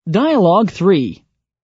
Dialogue 3.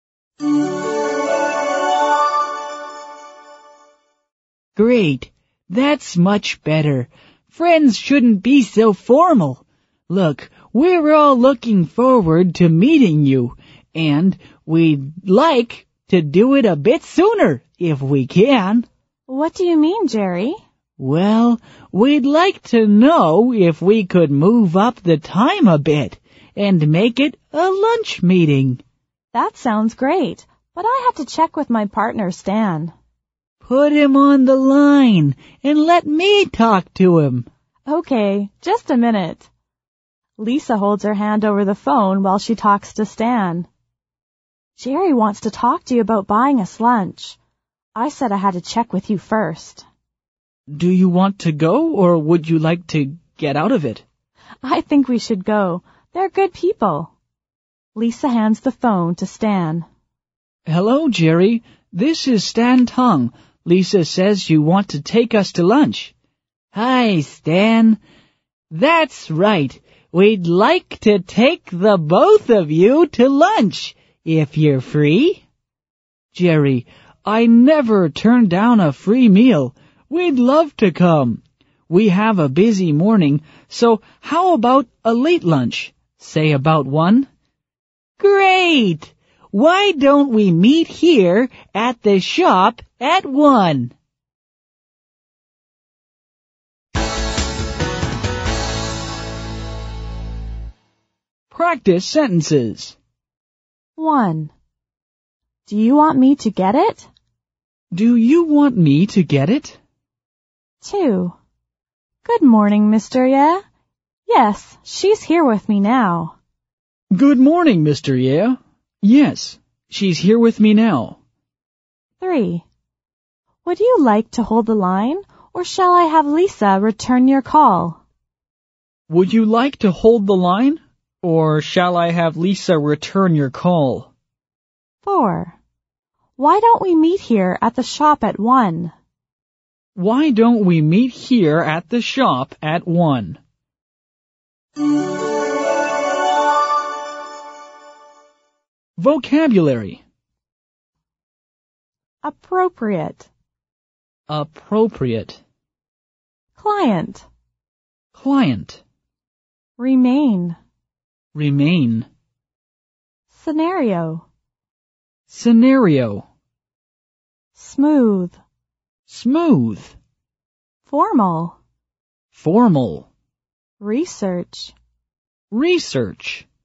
Great. That's much better. Friends shouldn't be so formal. Look, we're all looking forward to meeting you, and we'd like to do it a bit sooner, if we can. What do you mean, Jerry? Well, we'd like to know if we could move up the time a bit and make it a lunch meeting. That sounds great, but I have to check with my partner, Stan. Put him on the line and let me talk to him. Okay, just a minute. Lisa holds her hand over the phone while she talks to Stan. Jerry wants to talk to you about buying us lunch. I said I had to check with you first. Do you want to go, or would you like to get out of it? I think we should go. They're good people. Lisa hands the phone to Stan. Hello, Jerry. This is Stan Tong. Lisa says you want to take us to lunch. Hi, Stan. That's right. We'd like to take the both of you to lunch, if you're free. Jerry, I never turn down a free meal. We'd love to come. We have a busy morning, so how about a late lunch? Say about 1? Great! Why don't we meet here at the shop at 1? Practice sentences. 1. Do you want me to get it? Do you want me to get it? 2. Good morning, Mr. Ye. Yes, she's here with me now. Good morning, Mr. Ye. Yes, she's here with me now. 3. Would you like to hold the line, or shall I have Lisa return your call? Would you like to hold the line, or shall I have Lisa return your call? 4. Why don't we meet here at the shop at 1? Why don't we meet here at the shop at 1? Vocabulary. Appropriate. Appropriate. Client. Client. Remain. Remain. Scenario. Scenario. Smooth. Smooth. Formal. Formal. Research. Research.